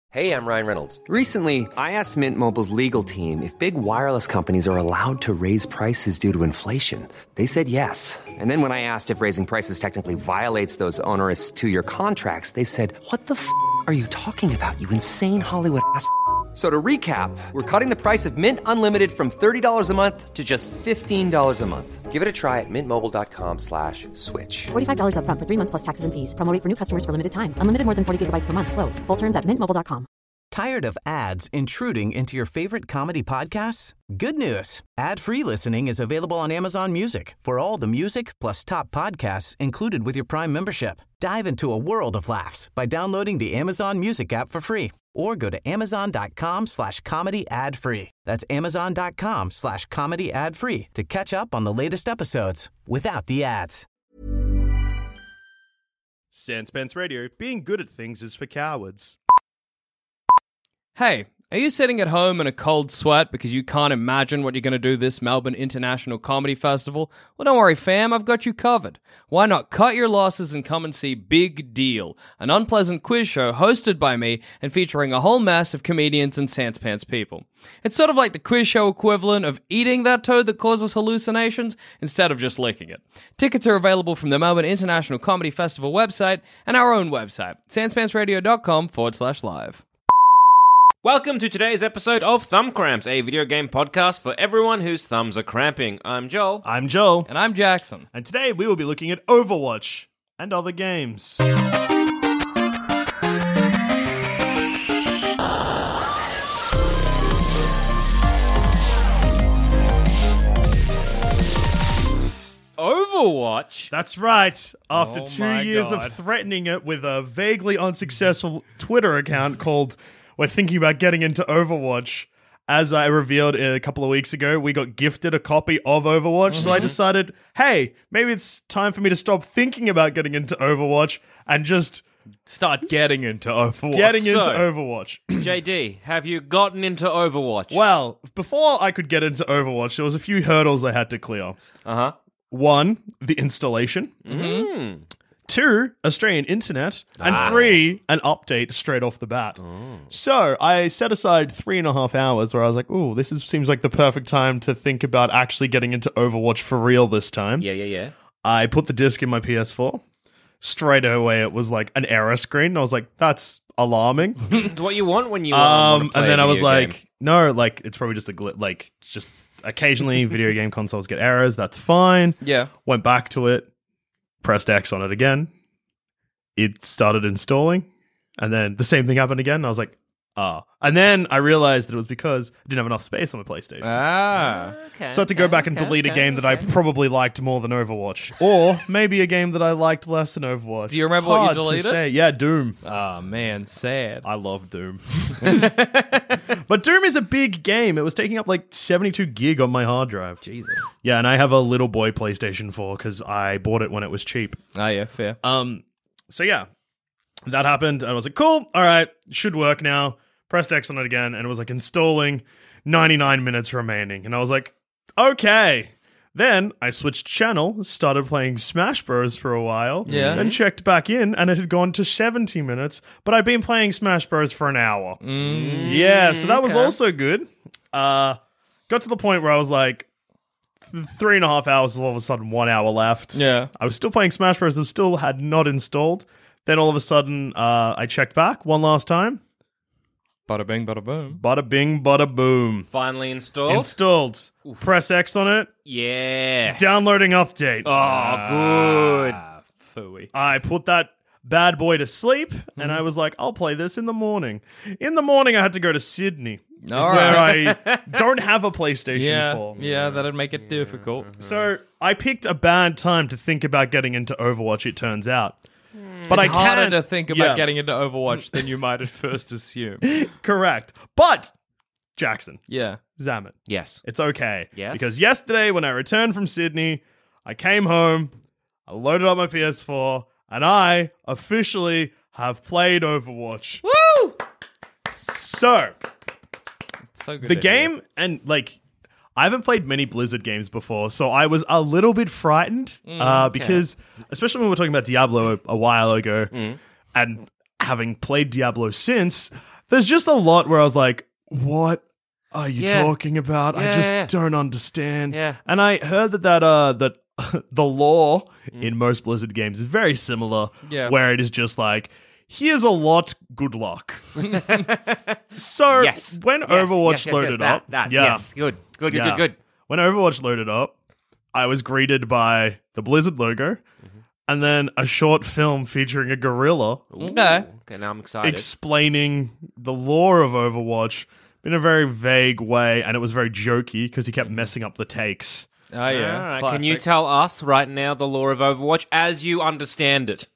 Hey, I'm Ryan Reynolds. Recently, I asked Mint Mobile's legal team if big wireless companies are allowed to raise prices due to inflation. They said yes. And then when I asked if raising prices technically violates those onerous two-year contracts, they said, "What the f*** are you talking about, you insane Hollywood ass?" So to recap, we're cutting the price of Mint Unlimited from $30 a month to just $15 a month. Give it a try at mintmobile.com/switch. $45 up front for 3 months plus taxes and fees. Promo rate for new customers for limited time. Unlimited more than 40 gigabytes per month. Slows full terms at mintmobile.com. Tired of ads intruding into your favorite comedy podcasts? Good news. Ad-free listening is available on Amazon Music for all the music plus top podcasts included with your Prime membership. Dive into a world of laughs by downloading the Amazon Music app for free or go to amazon.com/comedy ad-free. That's amazon.com/comedy ad-free to catch up on the latest episodes without the ads. Sandspence Radio, being good at things is for cowards. Hey, are you sitting at home in a cold sweat because you can't imagine what you're going to do this Melbourne International Comedy Festival? Well, don't worry, fam, I've got you covered. Why not cut your losses and come and see Big Deal, an unpleasant quiz show hosted by me and featuring a whole mess of comedians and Sandspants people. It's sort of like the quiz show equivalent of eating that toad that causes hallucinations instead of just licking it. Tickets are available from the Melbourne International Comedy Festival website and our own website, sanspantsradio.com/live. Welcome to today's episode of Thumb Cramps, a video game podcast for everyone whose thumbs are cramping. I'm Joel. I'm Joel. And I'm Jackson. And today we will be looking at Overwatch and other games. Overwatch? That's right. After Oh 2 my years God. of threatening it with a vaguely unsuccessful Twitter account called "We're thinking about getting into Overwatch," as I revealed a couple of weeks ago, we got gifted a copy of Overwatch. So I decided, hey, maybe it's time for me to stop thinking about getting into Overwatch and just Start getting into Overwatch. getting into So- Overwatch. JD, have you gotten into Overwatch? Well, before I could get into Overwatch, there was a few hurdles I had to clear. Uh-huh. 1, the installation. Mm. 2, Australian internet. And 3, an update straight off the bat. So I set aside 3.5 hours where I was like, ooh, seems like the perfect time to think about actually getting into Overwatch for real this time. Yeah. I put the disc in my PS4. Straight away, it was like an error screen. I was like, that's alarming. It's what you want when you want to play And then a I was video like, game. no, like it's probably just a glitch. Like just occasionally video game consoles get errors. That's fine. Yeah. Went back to it, pressed X on it again. It started installing, and then the same thing happened again. And I was like, ah. And then I realized that it was because I didn't have enough space on my PlayStation. Okay, So I had to go back and delete a game that I probably liked more than Overwatch. Or maybe a game that I liked less than Overwatch. Do you remember what you Hard to deleted? say. Yeah, Doom. Oh, man, sad. I love Doom. But Doom is a big game. It was taking up like 72 gig on my hard drive. Jesus. Yeah, and I have a little boy PlayStation 4 because I bought it when it was cheap. Oh, yeah, fair. So yeah, that happened. And I was like, cool, all right, should work now. Pressed X on it again, and it was like installing, 99 minutes remaining. And I was like, okay. Then I switched channel, started playing Smash Bros. For a while, Yeah. then checked back in, and it had gone to 70 minutes, but I'd been playing Smash Bros. For an hour. Yeah, so that was okay. also good. Got to the point where I was like, 3.5 hours, all of a sudden 1 hour left. Yeah. I was still playing Smash Bros. I still had not installed. Then all of a sudden, I checked back one last time. Bada bing, bada boom. Bada bing, bada boom. Finally installed? Installed. Press X on it. Yeah. Downloading update. Oh, good. Phooey. I put that bad boy to sleep, and I was like, I'll play this in the morning. In the morning, I had to go to Sydney, All where right. I don't have a PlayStation 4. Yeah, that'd make it difficult. So I picked a bad time to think about getting into Overwatch, it turns out. But It's I harder can't to think about yeah, getting into Overwatch than you might at first assume. correct. But, Jackson, Yeah. Zamet, Yes. it's okay. Yes? Because yesterday, when I returned from Sydney, I came home, I loaded up my PS4, and I officially have played Overwatch. Woo! So, So good. the to hear. game, and like, I haven't played many Blizzard games before, so I was a little bit frightened because, especially when we were talking about Diablo a while ago, and having played Diablo since, There's just a lot where I was like, what are you Yeah. talking about? I Yeah, just yeah. don't understand. Yeah. And I heard that the lore in most Blizzard games is very similar. Yeah. Where it is just like, here's a lot, good luck. So Yes. when Yes, Overwatch yes, loaded that, up, That, yeah, Yes. Good. yeah. Good. When Overwatch loaded up, I was greeted by the Blizzard logo and then a short film featuring a gorilla Okay. Okay, now I'm excited. explaining the lore of Overwatch in a very vague way, and it was very jokey because he kept messing up the takes. Oh, yeah. All right. Classic. Can you tell us right now the lore of Overwatch as you understand it?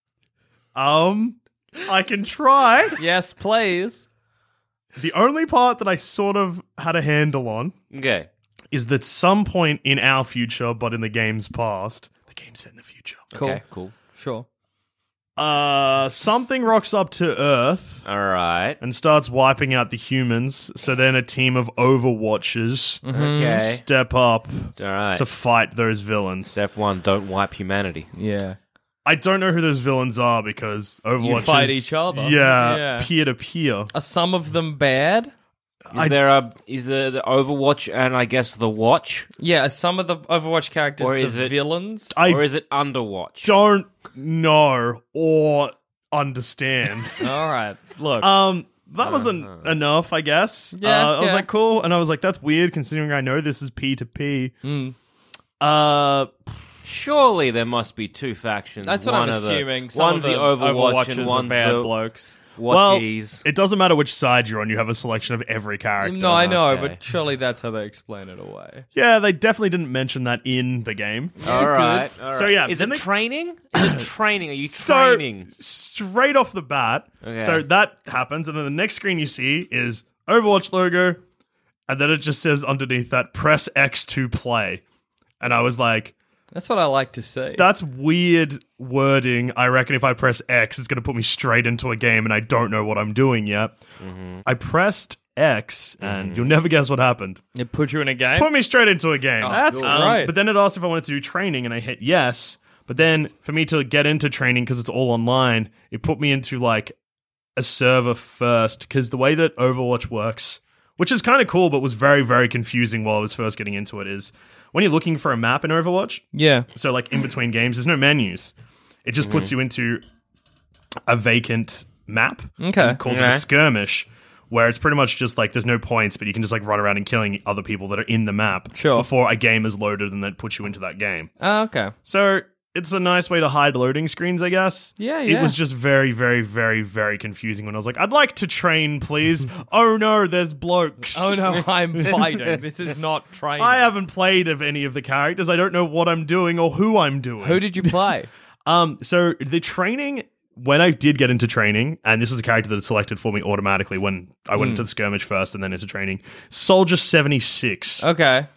I can try. Yes, please. The only part that I sort of had a handle on Okay. is that some point in our future, but in the game's past, the game's set in the future. Cool. Okay, cool. Sure. Something rocks up to Earth All right. and starts wiping out the humans. So then a team of Overwatchers Okay. step up All right. to fight those villains. Step 1, don't wipe humanity. Yeah. I don't know who those villains are because Overwatch fight is- each other. Yeah, Yeah. peer to peer. Are some of them bad? Is there the Overwatch and I guess the Watch? Yeah, are some of the Overwatch characters Or is the it- villains? Or is it Underwatch? Don't know or understand. All right. Look. That wasn't enough, I guess. Yeah, I was yeah. like, cool, and I was like, that's weird considering I know this is P to P. Surely there must be two factions. That's what One I'm of the- assuming. Some One's of the the Overwatch Overwatchers and are one's bad the blokes. Well, Watchies. it doesn't matter which side you're on. You have a selection of every character. No, I know, Okay. but surely that's how they explain it away. Yeah, they definitely didn't mention that in the game. All right. So, yeah, is then it they- training? Is it training? Are you So, training? straight off the bat, Okay. so that happens, and then the next screen you see is Overwatch logo, and then it just says underneath that, press X to play. And I was like, That's what I like to see. that's weird wording. I reckon if I press X, it's going to put me straight into a game, and I don't know what I'm doing yet. I pressed X, and you'll never guess what happened. It put you in a game? Put me straight into a game. That's right. But then it asked if I wanted to do training, and I hit yes. But then for me to get into training, because it's all online, it put me into like a server first, because the way that Overwatch works, which is kind of cool, but was very, very confusing while I was first getting into it, is when you're looking for a map in Overwatch, Yeah. so like in between games, there's no menus. It just puts you into a vacant map. Okay. And calls it a skirmish, where it's pretty much just like there's no points, but you can just like run around and killing other people that are in the map Sure. before a game is loaded, and then puts you into that game. Oh, okay. So it's a nice way to hide loading screens, I guess. Yeah, It yeah. was just very, very, very, very confusing when I was like, I'd like to train, please. Oh no, there's blokes. Oh no, I'm fighting. This is not training. I haven't played of any of the characters. I don't know what I'm doing or who I'm doing. Who did you play? So the training, when I did get into training, and this was a character that had selected for me automatically when I went into the skirmish first and then into training, Soldier 76. Okay.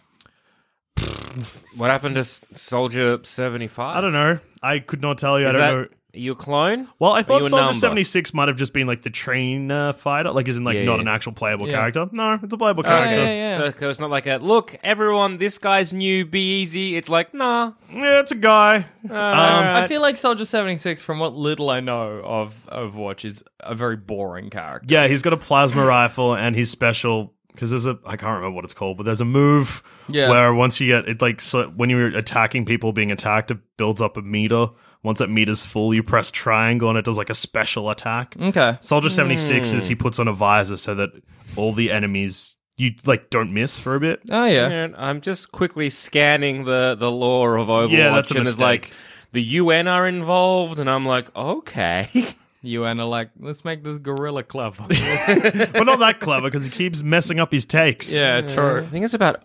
What happened to Soldier 75? I don't know. I could not tell you. I Is don't that, know. Are you a clone? Well, I Are thought you a Soldier number? 76 might have just been like the trainer fighter, like isn't like Yeah, not yeah. an actual playable Yeah. character. No, it's a playable Oh, character. yeah. So it's not like a, look, everyone, this guy's new, be easy. It's like, nah. Yeah, it's a guy. I feel like Soldier 76, from what little I know of Overwatch, is a very boring character. Yeah, he's got a plasma rifle, and he's special because there's I can't remember what it's called, but there's a move where once you get it, like so when you're attacking people being attacked, it builds up a meter. Once that meter's full, you press triangle, and it does like a special attack. Okay. Soldier 76 is he puts on a visor so that all the enemies you like don't miss for a bit. Oh, yeah. And I'm just quickly scanning the lore of Overwatch, Yeah, that's a and it's mistake. like the UN are involved, and I'm like, okay. UN are like, let's make this gorilla clever. But not that clever because he keeps messing up his takes. Yeah, I true. think it's about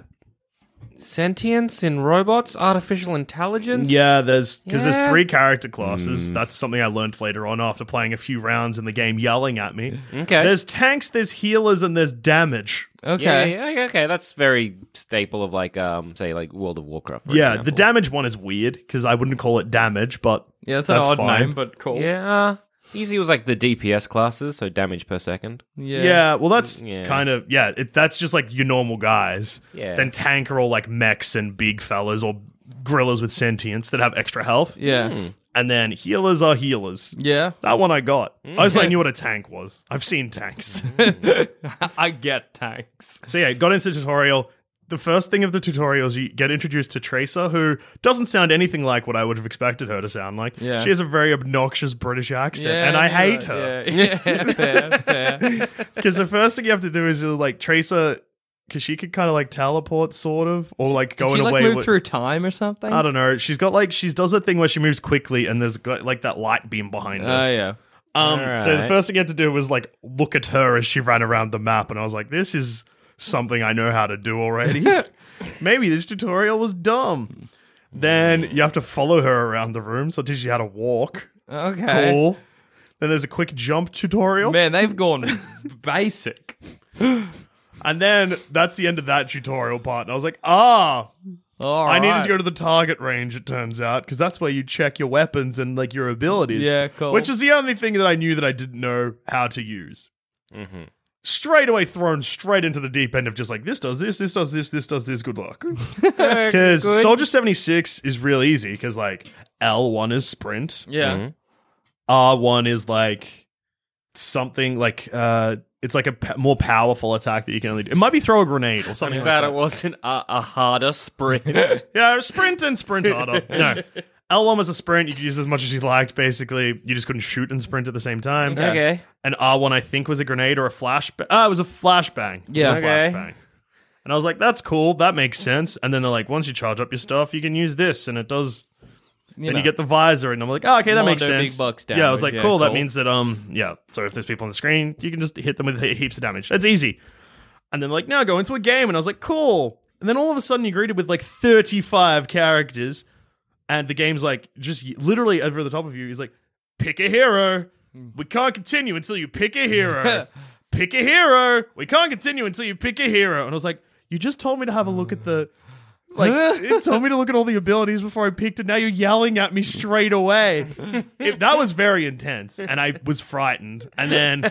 sentience in robots, artificial intelligence. Yeah, there's because Yeah. there's 3 character classes. That's something I learned later on after playing a few rounds in the game, yelling at me. Okay. There's tanks, there's healers, and there's damage. Okay. Yeah, okay. That's very staple of like, say, like World of Warcraft. For Yeah, example. the damage one is weird because I wouldn't call it damage, but Yeah, that's an odd fine. name, but cool. Yeah. Usually it was like the DPS classes, so damage per second. Yeah, well, that's Yeah. kind of that's just like your normal guys. Yeah. Then tank are all like mechs and big fellas, or gorillas with sentience that have extra health. Yeah. And then healers are healers. Yeah. That one I got. I also knew what a tank was. I've seen tanks. I get tanks. So yeah, got into the tutorial. The first thing of the tutorial is you get introduced to Tracer, who doesn't sound anything like what I would have expected her to sound like. Yeah. She has a very obnoxious British accent, and I hate her. Yeah, fair. Because the first thing you have to do is like Tracer, because she could kind of like teleport, sort of, or like go Did in she a like way. move through time or something? I don't know. She's got like she does that thing where she moves quickly, and there's got like that light beam behind her. Oh, yeah. So the first thing you had to do was like look at her as she ran around the map, and I was like, this is something I know how to do already. Maybe this tutorial was dumb. Then you have to follow her around the room, so it teaches you how to walk. Okay. Cool. Then there's a quick jump tutorial. Man, they've gone basic. And then that's the end of that tutorial part. And I was like, All I needed right. to go to the target range, it turns out, because that's where you check your weapons and like your abilities. Yeah, cool. Which is the only thing that I knew that I didn't know how to use. Mm-hmm. Straight away thrown straight into the deep end of just like, this does this, this does this, this does this, good luck. Because Soldier 76 is real easy, because like L1 is sprint, Yeah. R1 is like something like, it's like a more powerful attack that you can only do. It might be throw a grenade or something I'm like glad that. it wasn't a harder sprint. Yeah, sprint and sprint harder. No. L1 was a sprint. You could use as much as you liked, basically. You just couldn't shoot and sprint at the same time. Okay. And R1, I think, was a grenade or a flashbang. It was a flashbang. Yeah. It was a Okay. flashbang. And I was like, that's cool. That makes sense. And then they're like, once you charge up your stuff, you can use this. And it does... Then you get the visor. And I'm like, oh, okay, that makes Mondo sense. big bucks Yeah, I was damage. like, Yeah, cool. That cool. means that, yeah. So if there's people on the screen, you can just hit them with heaps of damage. That's easy. And then like, now go into a game. And I was like, cool. And then all of a sudden you're greeted with like 35 characters. And the game's like, just literally over the top of you. He's like, pick a hero. We can't continue until you pick a hero. Pick a hero. We can't continue until you pick a hero. And I was like, you just told me to have a look at the... Like, it told me to look at all the abilities before I picked it. Now you're yelling at me straight away. That was very intense, and I was frightened. And then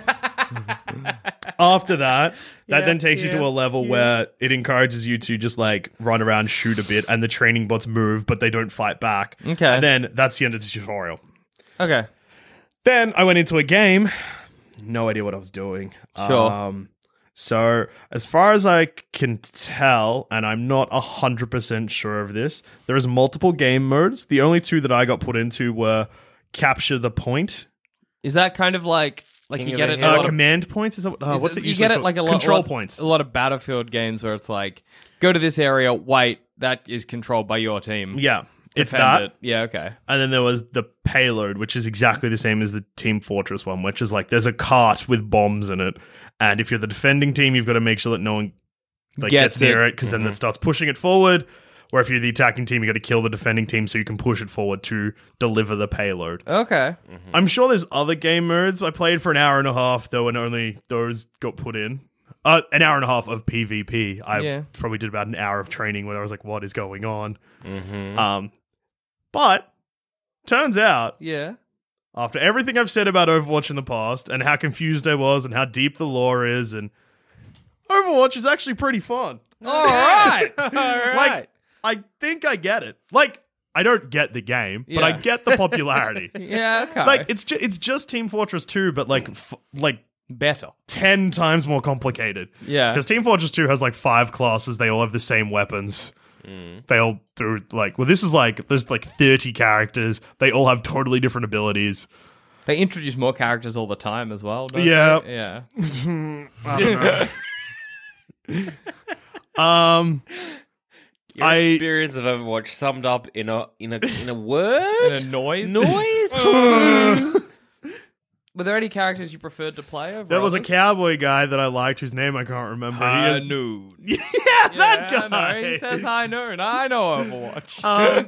after that, then takes you to a level where it encourages you to just like run around, shoot a bit, and the training bots move, but they don't fight back. Okay. And then that's the end of the tutorial. Okay. Then I went into a game. No idea what I was doing. Sure. So, as far as I can tell, and I'm not 100% sure of this, there is multiple game modes. The only two that I got put into were Capture the Point. Is that kind of like King you of get the it? Hill. a lot of- Command points? Is that, is what's it you usually get it called? like a lot Control lot- points. A lot of Battlefield games where it's like, go to this area, wait, that is controlled by your team. Yeah, it's Defend that. it. Yeah, okay. And then there was the Payload, which is exactly the same as the Team Fortress one, which is like there's a cart with bombs in it. And if you're the defending team, you've got to make sure that no one like, Gets gets near it. it, because then that starts pushing it forward. Or if you're the attacking team, you got to kill the defending team so you can push it forward to deliver the payload. Okay. I'm sure there's other game modes. I played for an hour and a half, though, and only those got put in. An hour and a half of PvP. I probably did about an hour of training when I was like, what is going on? But turns out, Yeah. after everything I've said about Overwatch in the past and how confused I was and how deep the lore is, and Overwatch is actually pretty fun. All right. Like, I think I get it. Like, I don't get the game, but I Yeah. get the popularity. Yeah, okay. Like, it's just Team Fortress 2, but like better. 10 times more complicated. Yeah. Because Team Fortress 2 has like 5 classes. They all have the same weapons. They all do like, well, this is like, there's like 30 characters. They all have totally different abilities. They introduce more characters all the time as well, don't Yeah. they? Yeah. I don't know. Your I- experience of Overwatch summed up in a word? And a noise? Noise? Were there any characters you preferred to play over There was a others? cowboy guy that I liked whose name I can't remember. High He- Noon. yeah, that Yeah, guy. no, he says High Noon. I know Overwatch.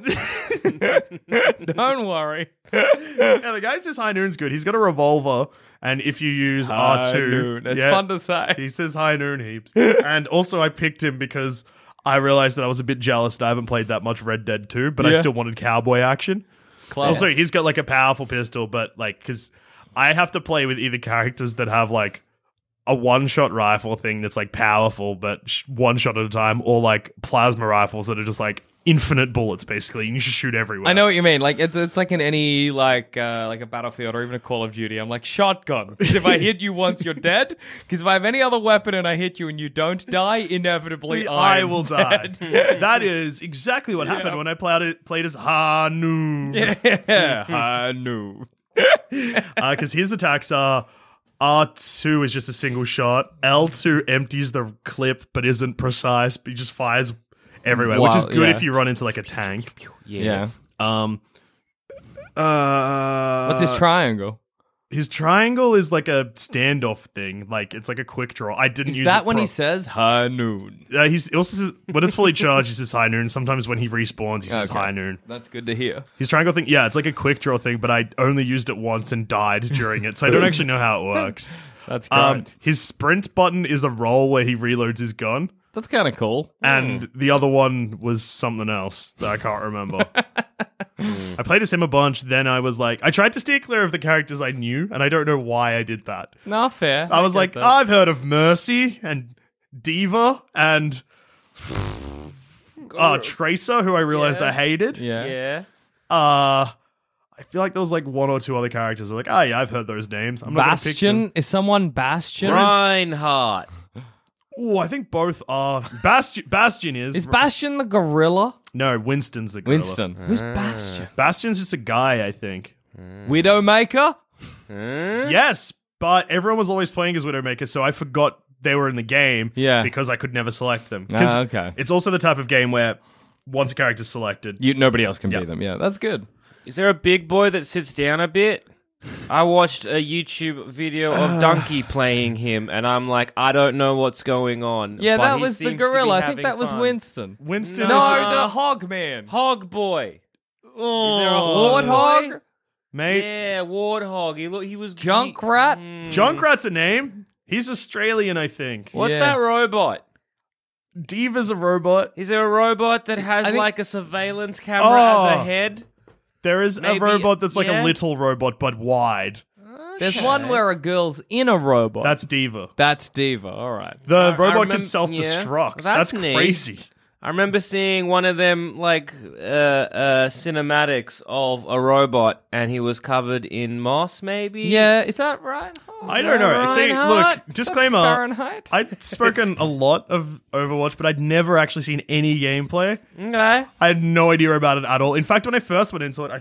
Um, Don't worry. yeah, the guy says High Noon's good. He's got a revolver, and if you use High R2, Noon. It's yeah, fun to say. he says High Noon heaps. And also, I picked him because I realized that I was a bit jealous that I haven't played that much Red Dead 2, but I Yeah. still wanted cowboy action. Clever. Also, he's got like a powerful pistol, but like, because I have to play with either characters that have like a one-shot rifle thing that's like powerful, but one shot at a time, or like plasma rifles that are just like infinite bullets, basically, and you just shoot everywhere. I know what you mean. Like it's like in any like a Battlefield or even a Call of Duty. I'm like shotgun. 'Cause if I hit you once, you're dead. Because if I have any other weapon and I hit you and you don't die, inevitably I will dead. die. That is exactly what happened when I played as Hanu. Yeah, I knew. Because his attacks are R2 is just a single shot. L2 empties the clip but isn't precise. But he just fires everywhere, which is good if you run into like a tank. Yes. Yeah. What's his triangle? His triangle is like a standoff thing. Like it's like a quick draw. I didn't Is use that it when he says high noon? He's also says, when it's fully charged, he says high noon. Sometimes when he respawns, he says Okay. high noon. That's good to hear. His triangle thing, yeah, it's like a quick draw thing, but I only used it once and died during it, so I don't actually know how it works. That's great. His sprint button is a roll where he reloads his gun, That's kind of cool. and the other one was something else that I can't remember. I played as him a bunch, then I was like, I tried to steer clear of the characters I knew, and I don't know why I did that. No, fair. I was get like, that. I've heard of Mercy and Diva and Tracer, who I realized I hated. yeah. Yeah. I feel like there was like one or two other characters. I'm like, oh yeah, I've heard those names. I'm not gonna pick them. Bastion? Is someone Bastion? Reinhardt. Oh, I think both are. Bastion is. Is Bastion the gorilla? No, Winston's the gorilla. Winston. Who's Bastion? Bastion's just a guy, I think. Widowmaker? Yes, but everyone was always playing as Widowmaker, so I forgot they were in the game Yeah. because I could never select them. 'Cause Okay. It's also the type of game where once a character's selected, Nobody else can Yep. beat them. Yeah, that's good. Is there a big boy that sits down a bit? I watched a YouTube video of Donkey playing him, and I'm like, I don't know what's going on. Yeah, but that he was the seems to be gorilla. I think having that was fun. Winston. Winston No, is the hog man. Hog boy. oh, Is there a hog Warthog? boy? mate. Yeah, Warthog. He was Junkrat? Junkrat's a name. He's Australian, I think. What's Yeah. that robot? Diva's a robot. Is there a robot that has I think- like a surveillance camera as a Oh. head? There is Maybe- a robot that's like yeah. a little robot but wide. There's one where a girl's in a robot. That's Diva. That's Diva. All right. The I robot can remem- self-destruct. yeah. That's That's neat. crazy. I remember seeing one of them like cinematics of a robot, and he was covered in moss. Maybe. Yeah, is that right? I don't know. See, Reinhardt? look, disclaimer. Fahrenheit? I'd spoken a lot of Overwatch, but I'd never actually seen any gameplay. Okay. I had no idea about it at all. In fact, when I first went into it,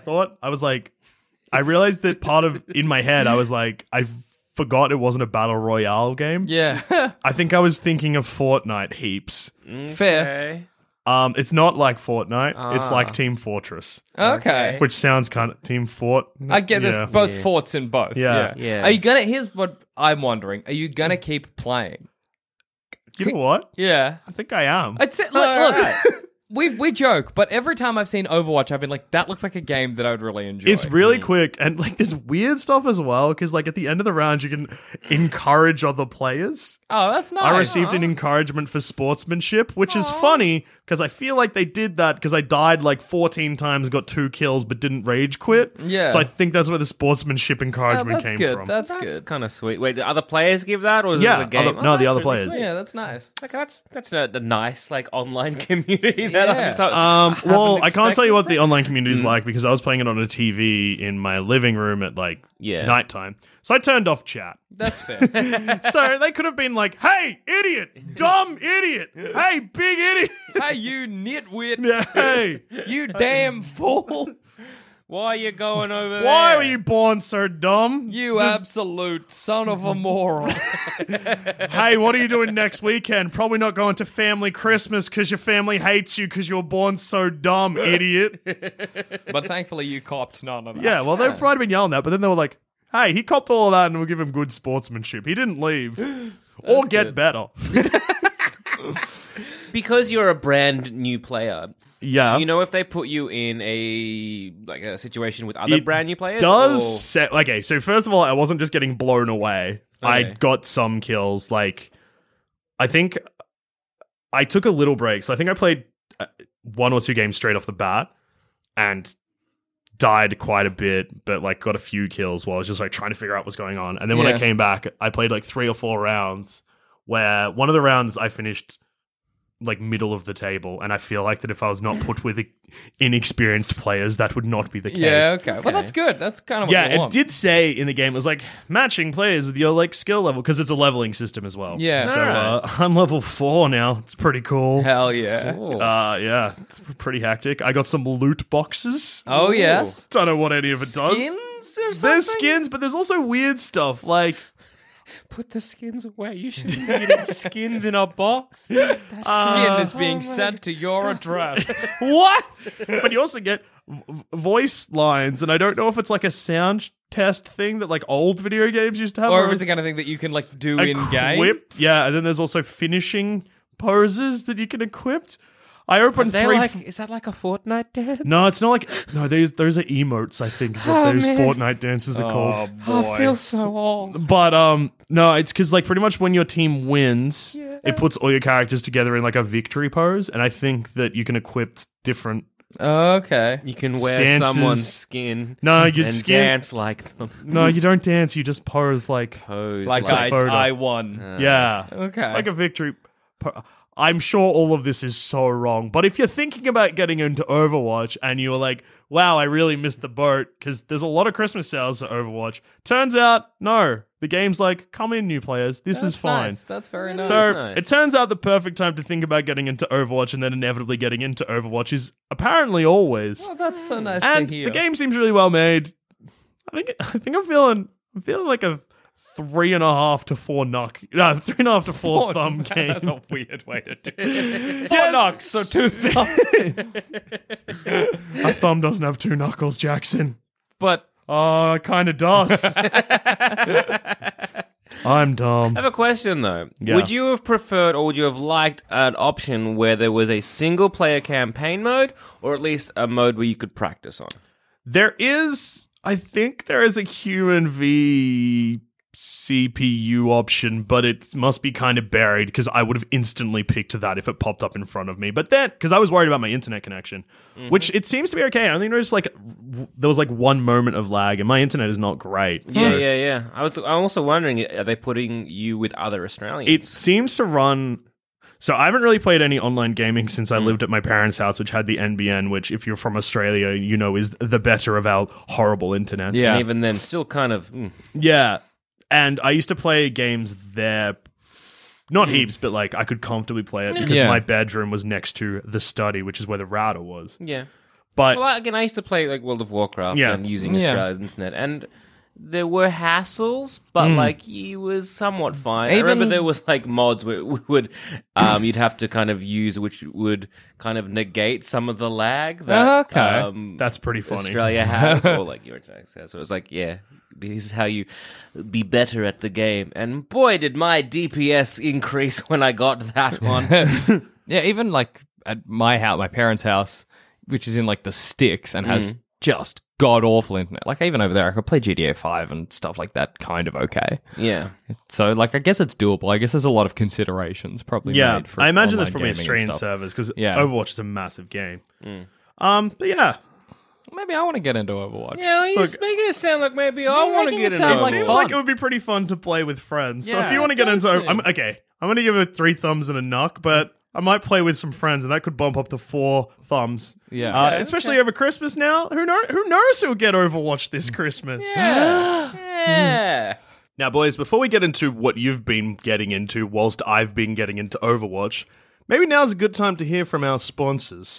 I realized that part of, in my head, I was like, I forgot it wasn't a battle royale game. Yeah. I think I was thinking of Fortnite heaps. Fair. Okay. It's not like Fortnite. It's like Team Fortress, Okay. which sounds kind of Team Fort. I get Yeah. there's both forts in both. Yeah. Yeah. Are you gonna? Here's what I'm wondering. Are you gonna keep playing? You know what? Yeah. I think I am. I'd say, look. We joke, but every time I've seen Overwatch, I've been like, that looks like a game that I would really enjoy. It's really quick and like there's weird stuff as well because like at the end of the round you can encourage other players. Oh, that's nice. I received an encouragement for sportsmanship, which is funny because I feel like they did that because I died like 14 times, got 2 kills, but didn't rage quit. Yeah. So I think that's where the sportsmanship Oh, encouragement that's came good. from. That's That's good. kind of sweet. Wait, do other players give that, or is Yeah, it the game? other- no, the that's other really players. sweet. Yeah, that's nice. Like that's a nice like online community that Yeah. I just thought. Well, I can't tell you what the expected online community is like because I was playing it on a TV in my living room at like Yeah. nighttime. So I turned off chat. That's fair. So they could have been like, hey, idiot, dumb idiot, hey, big idiot, Hey, you nitwit. yeah, hey, You damn fool. Why are you going over there? why were you born so dumb? You absolute son of a moron. Hey, what are you doing next weekend? Probably not going to family Christmas because your family hates you because you were born so dumb, idiot. But thankfully, you copped none of that. Yeah, well, they've probably been yelling that, but then they were like, hey, he copped all of that and we'll give him good sportsmanship. He didn't leave. Or get good. better. Because you're a brand new player. Yeah. Do you know if they put you in a situation with other It brand new players? does or- okay, so first of all, I wasn't just getting blown away. I Okay. got some kills. Like, I think I took a little break. So I think I played 1 or 2 games straight off the bat and died quite a bit, but like got a few kills while I was just like trying to figure out what's going on. And then when I Yeah. came back, I played like 3 or 4 rounds where one of the rounds I finished like middle of the table, and I feel like that if I was not put with inexperienced players, that would not be the case. Yeah, okay. Well, that's good. That's kind of what you it want. did say in the game, it was like matching players with your like skill level, because it's a leveling system as well. Yeah. So I'm level 4 now. It's pretty cool. Hell yeah. Yeah, it's pretty hectic. I got some loot boxes. Oh, yes. Don't know what any of it does. Skins or something? There's skins, but there's also weird stuff like Put the skins away. You shouldn't be eating skins in a box. Skin is being sent to your address. what? But you also get voice lines, and I don't know if it's like a sound test thing that like old video games used to have, Or if it's the kind of thing that you can like do in-game. Equipped. Yeah, and then there's also finishing poses that you can equip. I opened three. Is that like a Fortnite dance? No, it's not like. No, those are emotes. I think is what those Fortnite dances are called. Boy. I feel so old. But no, it's because like pretty much when your team wins, it puts all your characters together in like a victory pose, and I think that you can equip different. Okay. You can wear Stances. someone's skin. No, you and skin. dance like them. No, you don't dance. You just pose like. Pose Like a photo. I won. Yeah. Okay. Like a victory. I'm sure all of this is so wrong, but if you're thinking about getting into Overwatch and you're like, wow, I really missed the boat, because there's a lot of Christmas sales at Overwatch. Turns out, no. The game's like, come in, new players. This is fine. Nice. That's very nice. So nice. it turns out the perfect time to think about getting into Overwatch and then inevitably getting into Overwatch is apparently always. Oh, that's so nice And to hear. the game seems really well made. I think I'm feeling like a 3.5 to 4 knock. No, 3.5 to 4 thumb game. That's a weird way to do it. 4 knocks, so 2 thumbs. My thumb doesn't have 2 knuckles, Jackson. But It kind of does. I'm dumb. I have a question though. Yeah. Would you have preferred or would you have liked an option where there was a single player campaign mode or at least a mode where you could practice on? I think there is a human v CPU option, but it must be kind of buried because I would have instantly picked that if it popped up in front of me. But then, because I was worried about my internet connection, which it seems to be okay. I only noticed like there was like one moment of lag, and my internet is not great. Yeah. I'm also wondering, are they putting you with other Australians? It seems to run. So I haven't really played any online gaming since I lived at my parents' house, which had the NBN, which if you're from Australia, you know is the better of our horrible internet. Yeah. And even then, still kind of. Yeah. And I used to play games there, not heaps, but like I could comfortably play it because Yeah. my bedroom was next to the study, which is where the router was. Yeah. But Well, again, I used to play like World of Warcraft Yeah. and using Yeah. Australia's internet, and there were hassles, but like it was somewhat fine. I Even- remember there was like mods where it would you'd have to kind of use, which would kind of negate some of the lag that Okay. that's pretty funny. Australia has, or like your has. So it was like, yeah, this is how you be better at the game. And boy, did my DPS increase when I got that one. yeah, even like at my house, my parents' house, which is in like the sticks and has just god awful internet. Like even over there, I could play GTA 5 and stuff like that, kind of okay. Yeah. So like, I guess it's doable. I guess there's a lot of considerations probably. Yeah, made for I imagine there's online probably gaming and Australian stuff. servers because Yeah. Overwatch is a massive game. But yeah, Maybe I want to get into Overwatch. Yeah, you're making it sound like maybe I You're want to making get it into sound it like Overwatch. seems fun. like it would be pretty fun to play with friends. So if Yeah, you want to it get into, does I'm going to give it 3 thumbs and a knock, but I might play with some friends, and that could bump up to 4 thumbs. Yeah. Especially over Christmas now. Who knows who'll get Overwatch this Christmas? Yeah. Now, boys, before we get into what you've been getting into whilst I've been getting into Overwatch, maybe now's a good time to hear from our sponsors.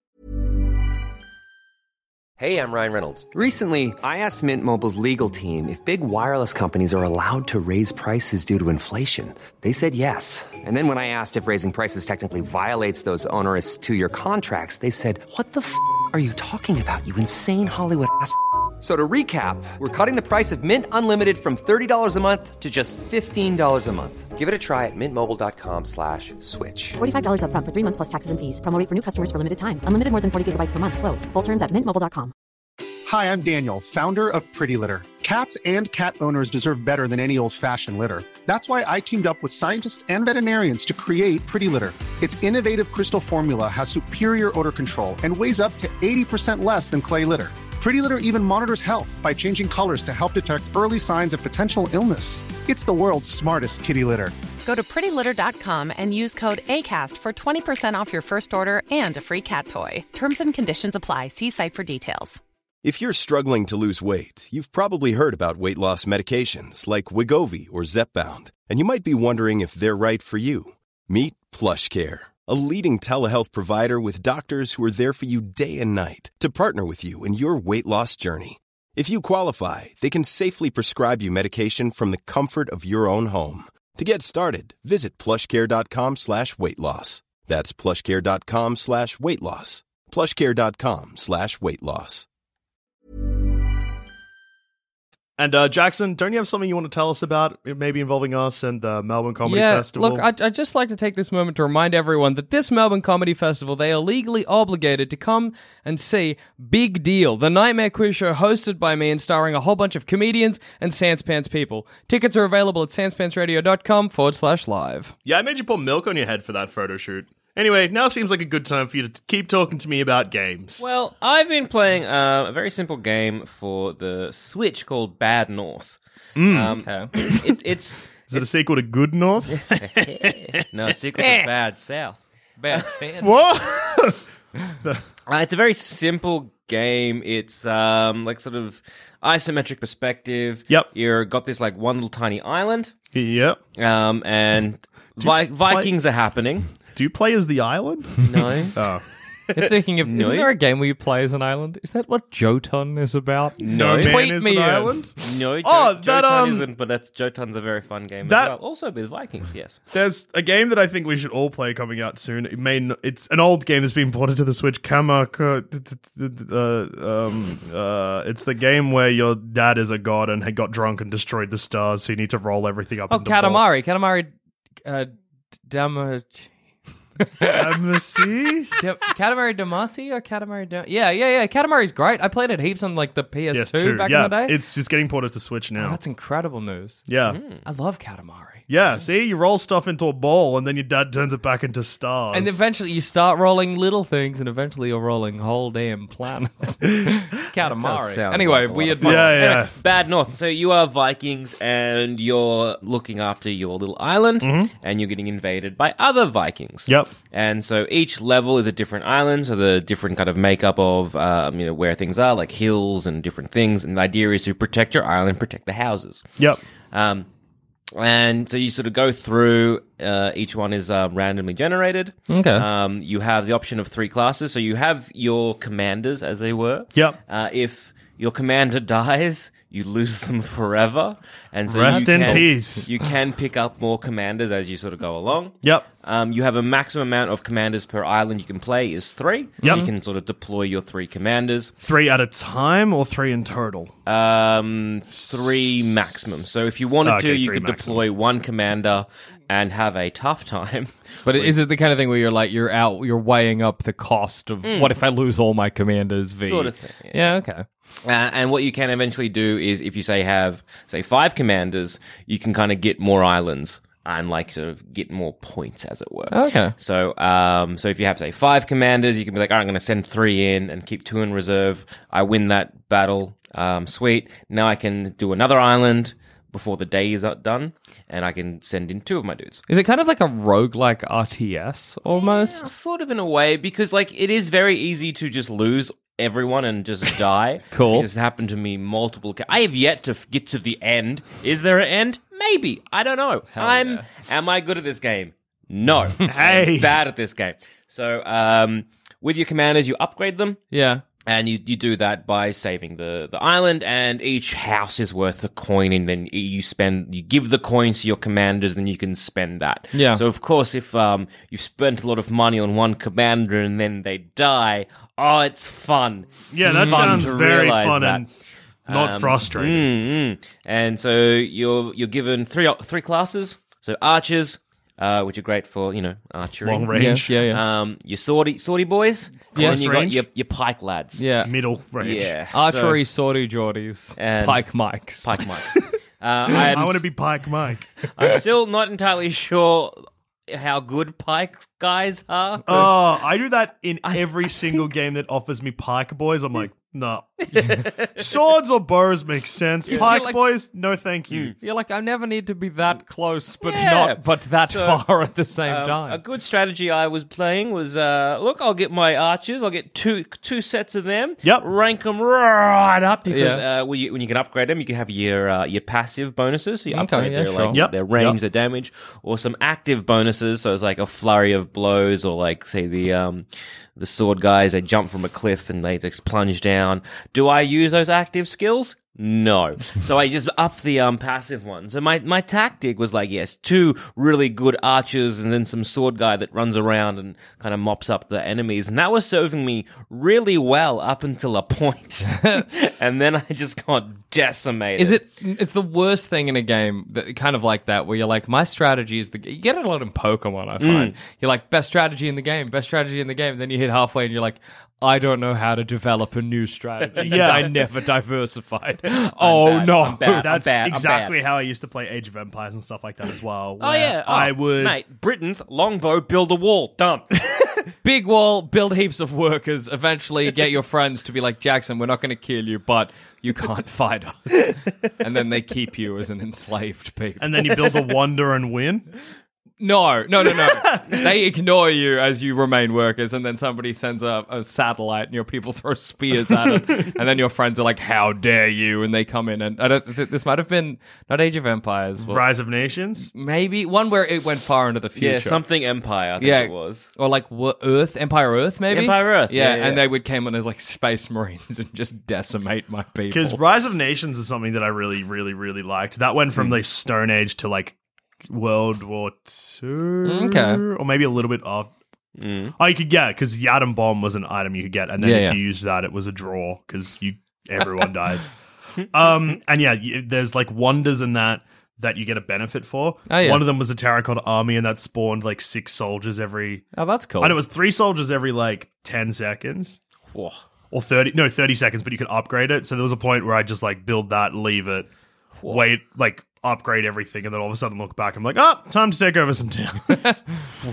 Hey, I'm Ryan Reynolds. Recently, I asked Mint Mobile's legal team if big wireless companies are allowed to raise prices due to inflation. They said yes. And then when I asked if raising prices technically violates those onerous 2-year contracts, they said, "What the f*** are you talking about, you insane Hollywood ass?" So to recap, we're cutting the price of Mint Unlimited from $30 a month to just $15 a month. Give it a try at mintmobile.com/switch. $45 up front for 3 months plus taxes and fees. Promo rate for new customers for limited time. Unlimited more than 40 gigabytes per month. Slows full terms at mintmobile.com. Hi, I'm Daniel, founder of Pretty Litter. Cats and cat owners deserve better than any old-fashioned litter. That's why I teamed up with scientists and veterinarians to create Pretty Litter. Its innovative crystal formula has superior odor control and weighs up to 80% less than clay litter. Pretty Litter even monitors health by changing colors to help detect early signs of potential illness. It's the world's smartest kitty litter. Go to prettylitter.com and use code ACAST for 20% off your first order and a free cat toy. Terms and conditions apply. See site for details. If you're struggling to lose weight, you've probably heard about weight loss medications like Wegovy or Zepbound, and you might be wondering if they're right for you. Meet PlushCare, a leading telehealth provider with doctors who are there for you day and night to partner with you in your weight loss journey. If you qualify, they can safely prescribe you medication from the comfort of your own home. To get started, visit plushcare.com/weight-loss. That's plushcare.com/weight-loss. plushcare.com/weight-loss. And Jackson, don't you have something you want to tell us about, maybe involving us and the Melbourne Comedy Festival? Look, I'd just like to take this moment to remind everyone that this Melbourne Comedy Festival, they are legally obligated to come and see Big Deal, the Nightmare Quiz Show hosted by me and starring a whole bunch of comedians and Sans Pants people. Tickets are available at sanspantsradio.com/live. Yeah, I made you pour milk on your head for that photo shoot. Anyway, now seems like a good time for you to keep talking to me about games. Well, I've been playing a very simple game for the Switch called Bad North. It's Is it a sequel to Good North? no, a sequel to Bad South. Bad Santa. What? It's a very simple game. It's like sort of isometric perspective. Yep. You've got this like one little tiny island. Yep. And Vikings are happening. Do you play as the island? No. Oh. You're thinking of, No. isn't there a game where you play as an island? Is that what Jotun is about? No. Man Tweet is me an in. island? No, that, Jotun isn't, but Jotun's a very fun game That- as well. Also with Vikings, yes. There's a game that I think we should all play coming out soon. It's an old game that's been ported to the Switch. It's the game where your dad is a god and had got drunk and destroyed the stars, so you need to roll everything up. Oh, into ball. Katamari. Damacy? Katamari Damacy or Katamari Yeah. Katamari's great. I played it heaps on like the PS2 Yes, two. back Yeah, in the day. it's just getting ported to Switch Oh, now. that's incredible news. Yeah. I love Katamari. Yeah, see, you roll stuff into a ball and then your dad turns it back into stars. And eventually you start rolling little things, and eventually you're rolling whole damn planets. Katamari. sound Anyway, like a lot we of fun. Yeah. Anyway, Bad North. So you are Vikings and you're looking after your little island and you're getting invaded by other Vikings. Yep. And so each level is a different island, so the different kind of makeup of where things are, like hills and different things. And the idea is to protect your island, protect the houses. Yep. And so you sort of go through, each one is randomly generated. Okay. You have the option of 3 classes. So you have your commanders, as they were. Yep. If your commander dies, you lose them forever. And so Rest you in can, peace. You can pick up more commanders as you sort of go along. Yep. You have a maximum amount of commanders per island you can play is 3. Yep. You can sort of deploy your 3 commanders. 3 at a time or 3 in total? 3 maximum. So if you wanted Okay, to, you 3 could maximum. deploy 1 commander and have a tough time. But is it the kind of thing where you're weighing up the cost of what if I lose all my commanders? Sort of thing, Yeah, okay. And what you can eventually do is if you have 5 commanders, you can kind of get more islands and like sort of get more points, as it were. Okay. So so if you have, say, 5 commanders, you can be like, all right, I'm going to send 3 in and keep 2 in reserve. I win that battle. Sweet. Now I can do another island before the day is done, and I can send in 2 of my dudes. Is it kind of like a roguelike RTS almost? Sort of in a way, because like it is very easy to just lose everyone and just die. Cool. This has happened to me multiple. I have yet to get to the end. Is there an end? Maybe. I don't know. Am I good at this game? No. Hey. I'm bad at this game. So with your commanders, you upgrade them. Yeah. And you do that by saving the island, and each house is worth a coin, and then you give the coins to your commanders, and then you can spend that. Yeah. So of course, if you've spent a lot of money on one commander and then they die, it's fun. Yeah, that Fun sounds to very realize fun that. and not frustrating. And so you're given three classes. So archers, which are great for archery, Long range. Yeah. Your swordy boys, Yeah. and then you Range. got your pike lads. Yeah. Middle range. Yeah, Archery, sortie Geordies, And- Pike Mikes. Pike Mike. I I want to be Pike Mike. I'm still not entirely sure how good Pike guys are. Oh, I do that in every single game that offers me Pike boys. I'm like, No. Swords or bows make sense. Pike like- boys, no thank you. You're like, I never need to be that close, but Yeah. that So, far at the same A time. good strategy I was playing was, look, I'll get my archers. I'll get two sets of them. Yep. Rank them right up because Yeah. when you can upgrade them, you can have your passive bonuses. So you Okay, upgrade yeah, their sure. Yep. their range, Yep. their damage, or some active bonuses. So it's like a flurry of blows, or like say the sword guys, they jump from a cliff and they just plunge down. Do I use those active skills? No. So I just upped the passive ones. So my tactic was like, yes, 2 really good archers and then some sword guy that runs around and kind of mops up the enemies. And that was serving me really well up until a point. And then I just got decimated. It's the worst thing in a game that kind of like that, where you're like, my strategy is you get it a lot in Pokemon, I find. You're like, best strategy in the game. Then you hit halfway and you're like, I don't know how to develop a new strategy because I never diversified. bad. No. I'm bad. That's I'm bad. exactly how I used to play Age of Empires and stuff like that as well. Oh, where yeah. Oh, I would. Mate, Britain's longbow, build a wall. Done. Big wall, build heaps of workers, eventually get your friends to be like, Jackson, we're not going to kill you, but you can't fight us. And then they keep you as an enslaved people. And then you build a wonder and win. No. They ignore you as you remain workers, and then somebody sends a satellite, and your people throw spears at it, and then your friends are like, "How dare you!" And they come in, and this might have been not Age of Empires, but Rise of Nations. maybe one where it went far into the future. Yeah, something Empire, I think it was. or like Empire Earth, maybe Empire Earth, yeah. and they would come in as like space marines and just decimate my people. Because Rise of Nations is something that I really, really, really liked. That went from the Stone Age to like World War II. Okay. Or maybe a little bit off. Oh, you could get, because the atom bomb was an item you could get, and then if you used that, it was a draw because everyone dies. And yeah, there's like wonders in that you get a benefit for. Oh, yeah. One of them was a terracotta army, and that spawned like 6 soldiers every. Oh, that's cool. And it was 3 soldiers every like 10 seconds. Whoa. Or 30 seconds, but you could upgrade it. So there was a point where I just like build that, leave it, wait, like upgrade everything, and then all of a sudden look back. I'm like, time to take over some towns.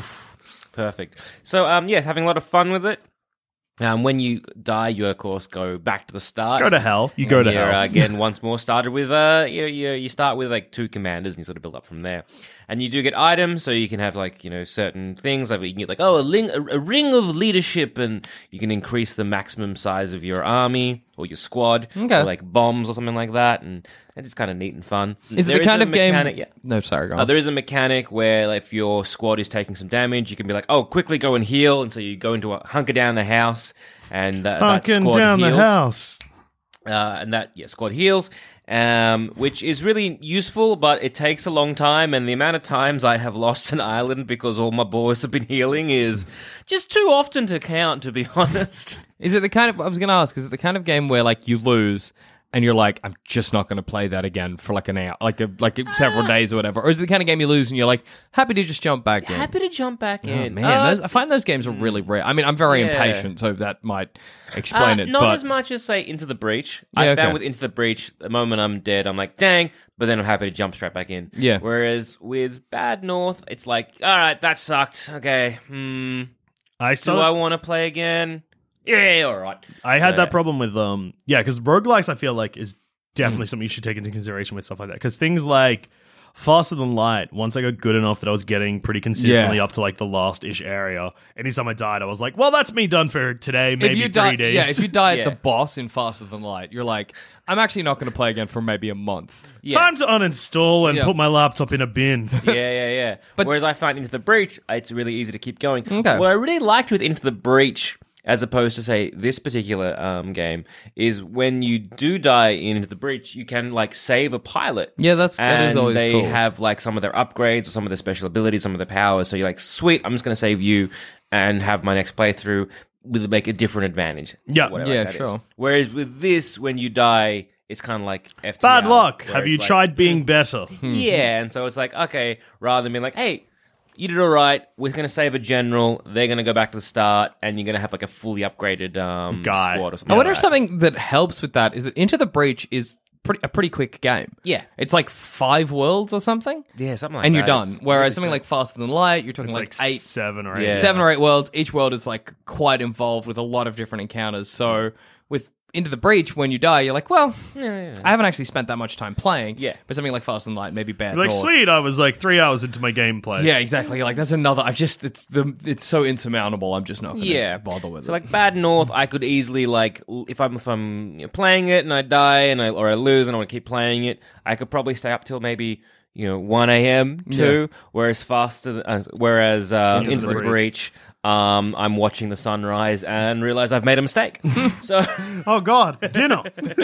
Perfect. So, yes, having a lot of fun with it. When you die, you of course go back to the start. Go to hell. You go to You're, hell. Again, once more, started with you start with like 2 commanders, and you sort of build up from there. And you do get items, so you can have like certain things. Like you can get like a ring of leadership, and you can increase the maximum size of your army or your squad, or like bombs or something like that. And it's kind of neat and fun. Is it the kind of game? Yeah. No, sorry, go on. There is a mechanic where like, if your squad is taking some damage, you can be like, "Oh, quickly go and heal," and so you go into hunker down the house, and that Hunking squad down heals. the house. And that squad heals, which is really useful, but it takes a long time, and the amount of times I have lost an island because all my boys have been healing is just too often to count, to be honest. Is it the kind of, I was going to ask, is it the kind of game where like you lose and you're like, I'm just not going to play that again for like an hour, like several days or whatever? Or is it the kind of game you lose and you're like, happy to just jump back in? Happy to jump back in. Man, I find those games are really rare. I mean, I'm very impatient, so that might explain it. Not but as much as, say, Into the Breach. Yeah, I okay. found with Into the Breach, the moment I'm dead, I'm like, dang, but then I'm happy to jump straight back in. Yeah. Whereas with Bad North, it's like, all right, that sucked. Okay, do I want to play again? Yeah, all right. I had that problem with because roguelikes I feel like is definitely something you should take into consideration with stuff like that, because things like Faster Than Light, once I got good enough that I was getting pretty consistently up to like the last-ish area, anytime I died I was like, well, that's me done for today, maybe 3 days. Yeah, if you die at the boss in Faster Than Light, you're like, I'm actually not going to play again for maybe a month. Time to uninstall and put my laptop in a bin. Yeah. But whereas I find Into the Breach, it's really easy to keep going. Okay. What I really liked with Into the Breach, as opposed to, say, this particular game, is when you do die Into the Breach, you can, like, save a pilot. Yeah, that is always they cool. have, like, some of their upgrades or some of their special abilities, some of their powers. So you're like, sweet, I'm just going to save you and have my next playthrough with make a different advantage. Yeah. Whatever Yeah, that sure. is. Whereas with this, when you die, it's kind of like FTL. Bad luck. where Have it's you like, tried being better? Yeah, and so it's like, okay, rather than being like, hey, you did all right, we're going to save a general, they're going to go back to the start, and you're going to have like a fully upgraded Guy. squad or something. I wonder like if that. something that helps with that is that Into the Breach is a pretty quick game. Yeah. It's like 5 worlds or something. Yeah, something like and that. you're done. It's Whereas really something short. like Faster Than Light, you're talking It's like 8, 7 or 8. Yeah. 7 or 8 worlds. Each world is like quite involved with a lot of different encounters. So with Into the Breach, when you die, you're like, well, I haven't actually spent that much time playing. Yeah. But something like Fast and Light, maybe Bad Like, North. sweet, I was like 3 hours into my gameplay. Yeah, exactly. Like, that's another. It's so insurmountable. I'm just not going to bother with So it. like Bad North, I could easily like if I'm playing it and I die or I lose and I want to keep playing it, I could probably stay up till maybe 1 a.m. too. Whereas Into the Breach, I'm watching the sunrise and realize I've made a mistake. So Oh God, dinner.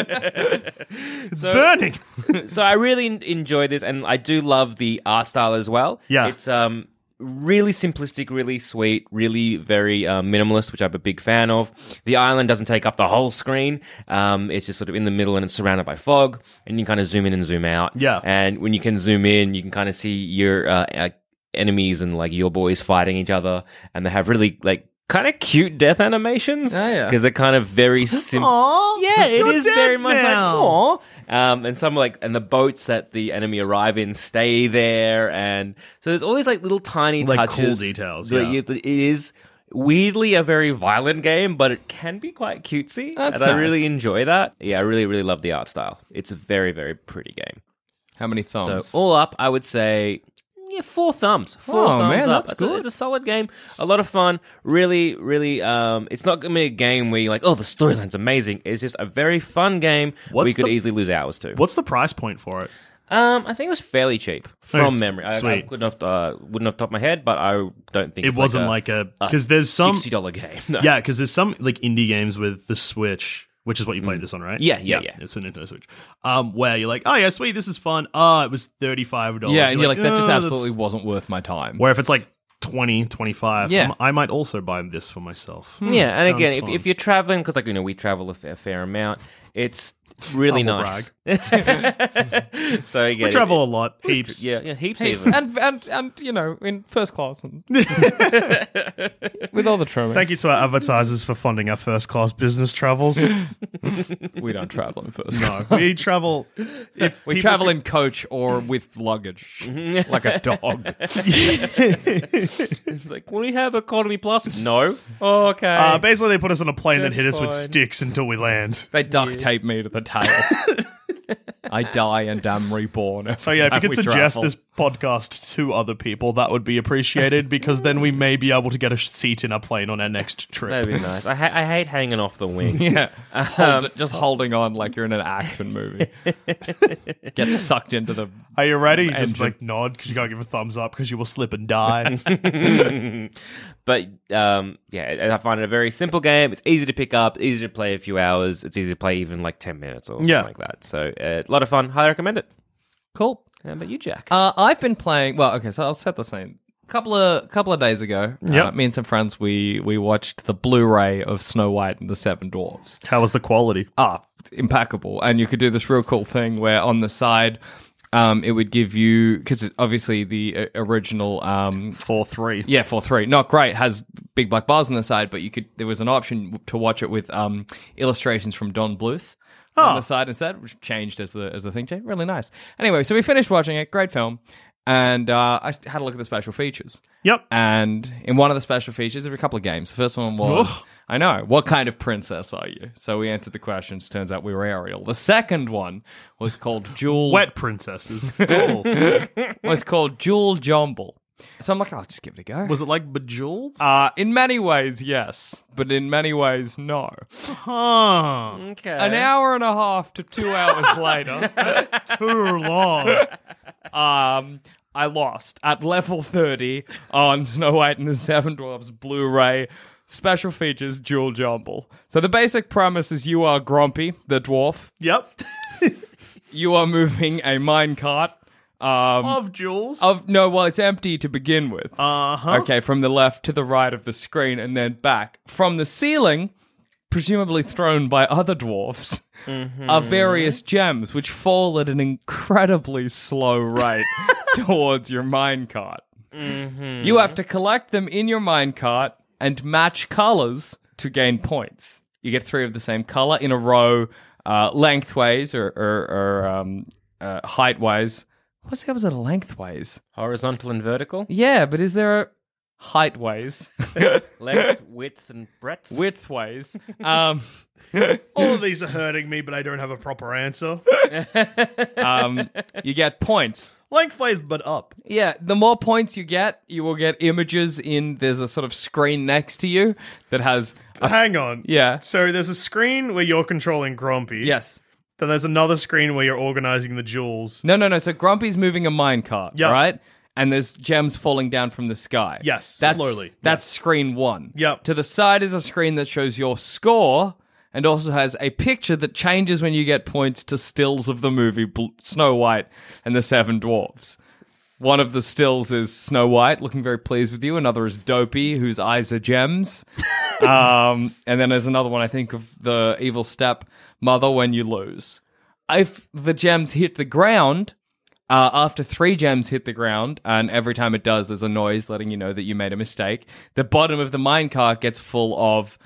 It's burning. so I really enjoy this, and I do love the art style as well. Yeah. It's really simplistic, really sweet, really very minimalist, which I'm a big fan of. The island doesn't take up the whole screen. It's just sort of in the middle, and it's surrounded by fog, and you can kind of zoom in and zoom out. Yeah. And when you can zoom in, you can kind of see your enemies and like your boys fighting each other, and they have really like kind of cute death animations. Oh, yeah. Because they're kind of very simple. Aw, Yeah, it you're is dead very much now. like, aw. And some and the boats that the enemy arrive in stay there, and so there's always like little tiny Like cool touches. details, that yeah. It is weirdly a very violent game, but it can be quite cutesy, That's and I nice. really enjoy that. Yeah, I really, really love the art style. It's a very, very pretty game. How many thumbs? So all up, I would say 4 thumbs. 4 Oh, thumbs man, up. that's good. It's a solid game. A lot of fun. Really, really. It's not going to be a game where you're like, oh, the storyline's amazing. It's just a very fun game. What's we could the- easily lose hours to. What's the price point for it? I think it was fairly cheap from Nice. memory. I Sweet. wouldn't off top of my head, but I don't think It it's wasn't like like a because there's some $60 game. No. Yeah, because there's some like indie games with the Switch, which is what you played this on, right? Yeah. It's a Nintendo Switch. Where you're like, oh yeah, sweet, this is fun. Oh, it was $35. Yeah, and you're like, that just "Oh, absolutely that's-" wasn't worth my time. Where if it's like 20, 25, Yeah. I might also buy this for myself. Yeah, and Sounds again, fun. if you're traveling, because like we travel a fair amount, it's really Humble nice. So again, we travel a lot, heaps. Yeah, heaps Heaps. even. And in first class and with all the trimmings. Thank you to our advertisers for funding our first class business travels. We don't travel in first class. No, we travel. If We people travel could- in coach or with luggage, like a dog. It's like, will we have economy plus? No. Okay. basically, they put us on a plane that That's hit us with fine. sticks until we land. They duct tape me to the tail. I die and am reborn. So yeah, if you could suggest this podcast to other people, that would be appreciated because then we may be able to get a seat in a plane on our next trip. That'd be nice. I hate hanging off the wing. Yeah, just holding on like you're in an action movie. Get sucked into the. Are you ready? Just Engine. like nod because you gotta give a thumbs up because you will slip and die. But I find it a very simple game. It's easy to pick up, easy to play a few hours. It's easy to play even like 10 minutes or something like that. So a lot of fun. Highly recommend it. Cool. How about you, Jack? I've been playing. Well, okay, so I'll set the scene. Couple of days ago, Yep. me and some friends we watched the Blu-ray of Snow White and the Seven Dwarfs. How was the quality? Impeccable. And you could do this real cool thing where on the side, it would give you, because obviously the original 4:3. Yeah, 4:3. Not great. Has big black bars on the side, but there was an option to watch it with illustrations from Don Bluth on the side instead, which changed as the thing changed. Really nice. Anyway, so we finished watching it. Great film. And I had a look at the special features. Yep. And in one of the special features, there were a couple of games. The first one was, I know, what kind of princess are you? So we answered the questions. Turns out we were Ariel. The second one was called Jewel. Wet princesses. Cool. Was called Jewel Jumble. So I'm like, I'll just give it a go. Was it like Bejeweled? In many ways, yes, but in many ways, no. Huh. Okay. An hour and a half to 2 hours later, Too long. I lost at level 30 on Snow White and the Seven Dwarfs Blu-ray. Special features, Jewel Jumble. So the basic premise is you are Grumpy, the dwarf. Yep. You are moving a minecart. Of jewels. It's empty to begin with. Uh-huh. Okay, from the left to the right of the screen and then back. From the ceiling, presumably thrown by other dwarfs, are various gems which fall at an incredibly slow rate towards your minecart. You have to collect them in your minecart and match colors to gain points. You get 3 of the same color in a row, lengthways or heightways. What's the opposite of lengthways? Horizontal and vertical? Yeah, but is there height ways, Length, width, and breadth. width ways. All of these are hurting me, but I don't have a proper answer. You get points. Lengthways, but up. Yeah, the more points you get, you will get images in. There's a sort of screen next to you that has. Hang on. Yeah. So there's a screen where you're controlling Grumpy. Yes. Then there's another screen where you're organizing the jewels. No. So Grumpy's moving a minecart, Yep. right? And there's gems falling down from the sky. Yes, slowly. That's screen one. Yep. To the side is a screen that shows your score and also has a picture that changes when you get points to stills of the movie Snow White and the Seven Dwarfs. One of the stills is Snow White, looking very pleased with you. Another is Dopey, whose eyes are gems. And then there's another one, I think, of the evil stepmother when you lose. If the gems hit the ground, after 3 gems hit the ground, and every time it does, there's a noise letting you know that you made a mistake, the bottom of the minecart gets full of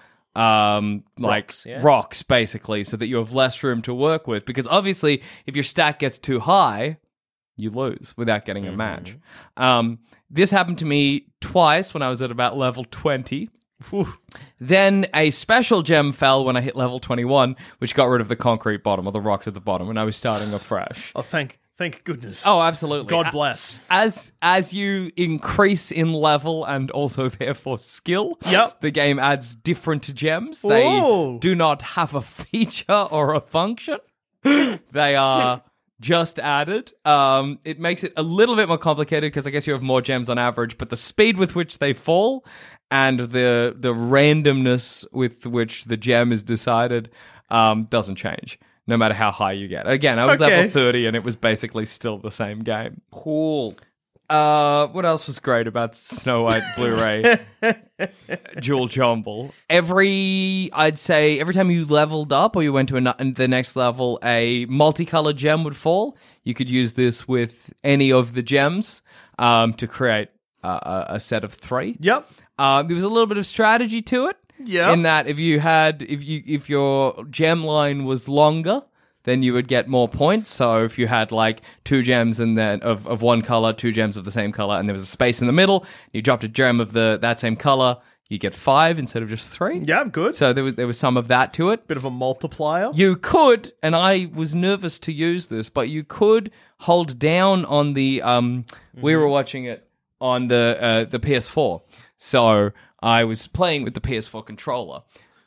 rocks, basically, so that you have less room to work with. Because obviously, if your stack gets too high, you lose without getting a match. This happened to me twice when I was at about level 20. Then a special gem fell when I hit level 21, which got rid of the concrete bottom, or the rocks at the bottom, and I was starting afresh. Oh, thank goodness. Oh, absolutely. God bless. As you increase in level and also therefore skill, Yep. the game adds different gems. They Ooh. do not have a feature or a function. They are just added. It makes it a little bit more complicated because I guess you have more gems on average, but the speed with which they fall and the randomness with which the gem is decided doesn't change, no matter how high you get. Again, I was level 30 and it was basically still the same game. Cool. What else was great about Snow White Blu-ray Jewel Jumble? I'd say every time you leveled up or you went to the next level, a multicolored gem would fall. You could use this with any of the gems to create a set of 3. Yep. There was a little bit of strategy to it. Yeah. In that if your gem line was longer, then you would get more points. So if you had like 2 gems and then of one color, 2 gems of the same color, and there was a space in the middle, you dropped a gem of that same color, you get 5 instead of just 3. Yeah, good. So there was some of that to it. Bit of a multiplier. You could, and I was nervous to use this, but you could hold down on the. We were watching it on the PS4, so I was playing with the PS4 controller,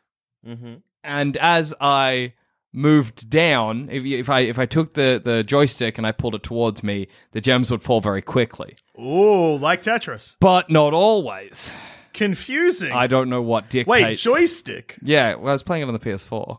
and as I moved down, if I took the joystick and I pulled it towards me, the gems would fall very quickly. Ooh, like Tetris. But not always. Confusing. I don't know what dictates. Wait, joystick? Yeah, well, I was playing it on the PS4.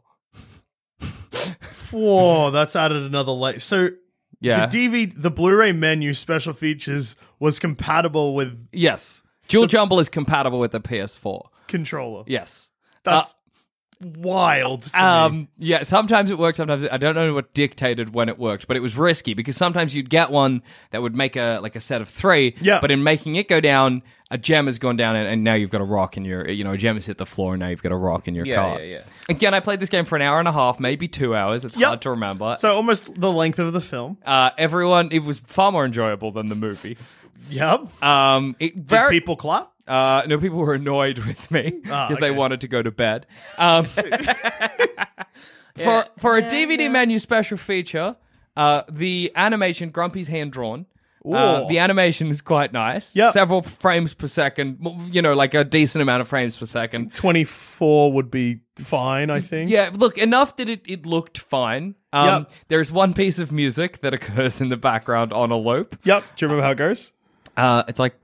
Whoa, that's added another layer. So Yeah. the Blu-ray menu special features was compatible with Yes. Jewel Jumble is compatible with the PS4. controller. Yes. That's wild to me. Yeah, sometimes it worked, sometimes I don't know what dictated when it worked, but it was risky because sometimes you'd get one that would make a set of 3, Yeah. but in making it go down, a gem has gone down and now you've got a rock in your, a gem has hit the floor and now you've got a rock in your car. Yeah. Again, I played this game for an hour and a half, maybe 2 hours. It's Yep. hard to remember. So almost the length of the film. It was far more enjoyable than the movie. Yep. Did Did people clap? No, people were annoyed with me because they okay. wanted to go to bed. For a DVD menu special feature, the animation, Grumpy's hand-drawn. The animation is quite nice. Yep. Several frames per second, like a decent amount of frames per second. 24 would be fine, I think. Yeah, look, enough that it looked fine. Yep. There's one piece of music that occurs in the background on a loop. Yep. Do you remember how it goes? It's like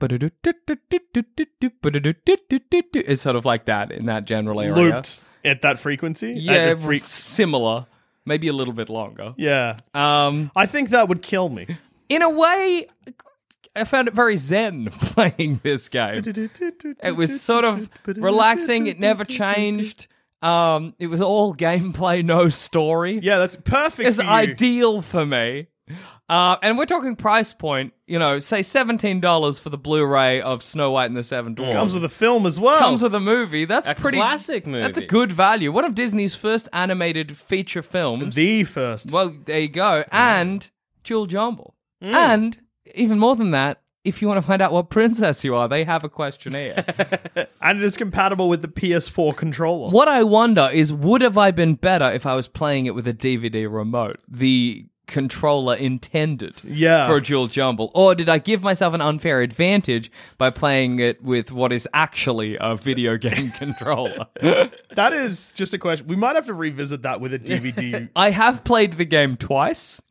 it's sort of like that in that general area. Looped at that frequency? Yeah, similar, maybe a little bit longer. Yeah. I think that would kill me. In a way, I found it very zen playing this game. It was sort of relaxing. It never changed. It was all gameplay, no story. Yeah, that's perfect It's for you. ideal for me. And we're talking price point, say $17 for the Blu-ray of Snow White and the Seven Dwarfs. Comes with a film as well. Comes with a movie. That's A pretty classic movie. That's a good value. One of Disney's first animated feature films. The first. Well, there you go. And Jewel Jumble. And even more than that, if you want to find out what princess you are, they have a questionnaire. And it is compatible with the PS4 controller. What I wonder is, would have I been better if I was playing it with a DVD remote? The controller intended for a dual jumble, or did I give myself an unfair advantage by playing it with what is actually a video game controller? That is just a question. We might have to revisit that with a DVD. I have played the game twice.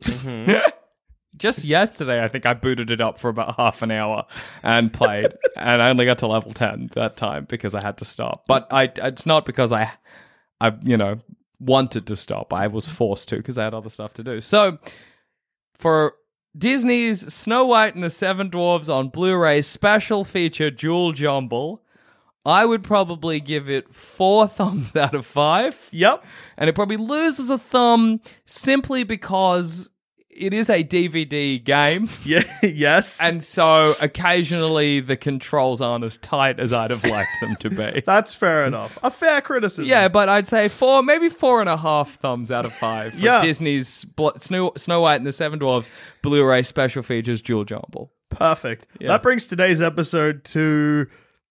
Just yesterday, I think I booted it up for about half an hour and played, and I only got to level 10 that time because I had to stop. But it's not because I wanted to stop. I was forced to because I had other stuff to do. So, for Disney's Snow White and the Seven Dwarfs on Blu-ray special feature dual jumble, I would probably give it 4 thumbs out of 5. Yep. And it probably loses a thumb simply because it is a DVD game. Yeah, yes. And so occasionally the controls aren't as tight as I'd have liked them to be. That's fair enough. A fair criticism. Yeah, but I'd say 4, maybe 4.5 thumbs out of 5 for Disney's Snow White and the Seven Dwarfs Blu-ray special features dual jumble. Perfect. Yeah. That brings today's episode to...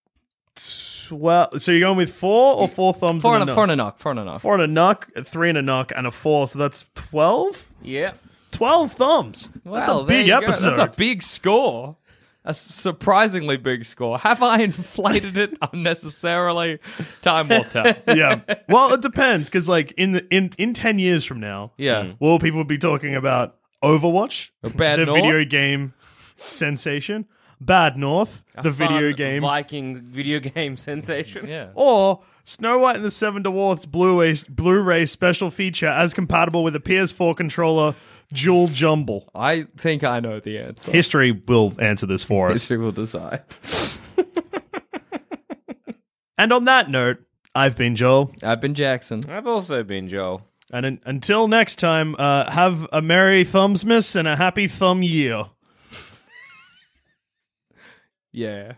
Well, so you're going with 4 or 4 thumbs 4 and a knock? 4 and a knock. 4 and a knock. 4 and a knock, 3 and a knock, and a 4. So that's 12? Yeah. 12 thumbs. That's a big episode. That's a big score. A surprisingly big score. Have I inflated it unnecessarily? Time will tell. Yeah. Well, it depends, because like in 10 years from now, Yeah. will people be talking about Overwatch, Bad the North? video game sensation, Bad North, the video Fun game, Viking video game sensation. Yeah. or Snow White and the Seven Dwarfs Blu-ray special feature as compatible with a PS4 controller dual jumble? I think I know the answer. History will answer this for us. History will decide. And on that note, I've been Joel. I've been Jackson. I've also been Joel. And until next time, have a merry Thumbsmas and a happy thumb year. Yeah.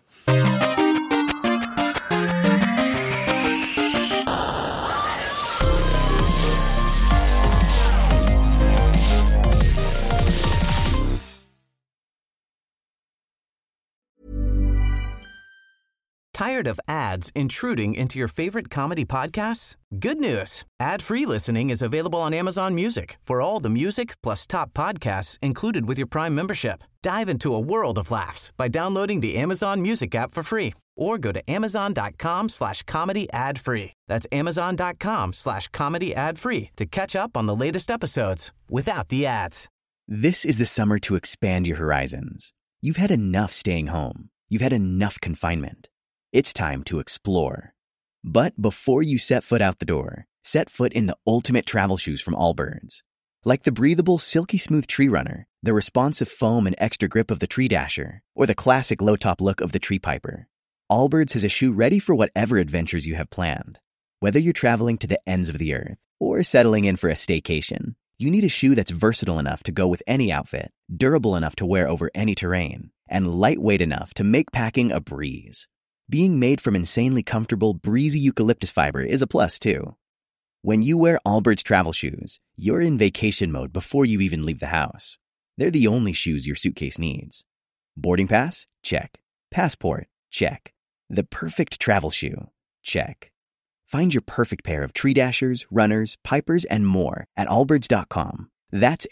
Tired of ads intruding into your favorite comedy podcasts? Good news. Ad-free listening is available on Amazon Music for all the music plus top podcasts included with your Prime membership. Dive into a world of laughs by downloading the Amazon Music app for free or go to amazon.com/comedy ad-free. That's amazon.com/comedy ad-free to catch up on the latest episodes without the ads. This is the summer to expand your horizons. You've had enough staying home. You've had enough confinement. It's time to explore. But before you set foot out the door, set foot in the ultimate travel shoes from Allbirds. Like the breathable, silky smooth Tree Runner, the responsive foam and extra grip of the Tree Dasher, or the classic low-top look of the Tree Piper, Allbirds has a shoe ready for whatever adventures you have planned. Whether you're traveling to the ends of the earth or settling in for a staycation, you need a shoe that's versatile enough to go with any outfit, durable enough to wear over any terrain, and lightweight enough to make packing a breeze. Being made from insanely comfortable, breezy eucalyptus fiber is a plus, too. When you wear Allbirds travel shoes, you're in vacation mode before you even leave the house. They're the only shoes your suitcase needs. Boarding pass? Check. Passport? Check. The perfect travel shoe? Check. Find your perfect pair of Tree Dashers, Runners, Pipers, and more at allbirds.com. That's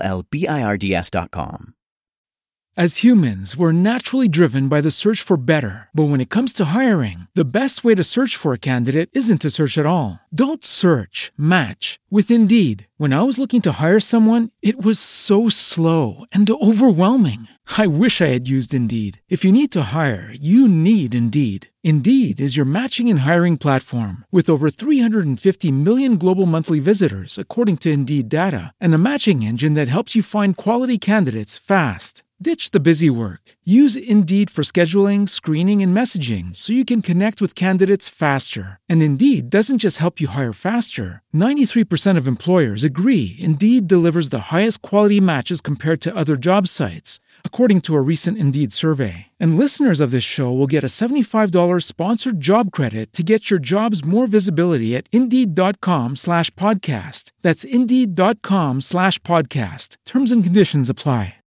ALLBIRDS.com. As humans, we're naturally driven by the search for better. But when it comes to hiring, the best way to search for a candidate isn't to search at all. Don't search, match with Indeed. When I was looking to hire someone, it was so slow and overwhelming. I wish I had used Indeed. If you need to hire, you need Indeed. Indeed is your matching and hiring platform with over 350 million global monthly visitors, according to Indeed data, and a matching engine that helps you find quality candidates fast. Ditch the busy work. Use Indeed for scheduling, screening, and messaging so you can connect with candidates faster. And Indeed doesn't just help you hire faster. 93% of employers agree Indeed delivers the highest quality matches compared to other job sites, according to a recent Indeed survey. And listeners of this show will get a $75 sponsored job credit to get your jobs more visibility at Indeed.com/podcast. That's Indeed.com/podcast. Terms and conditions apply.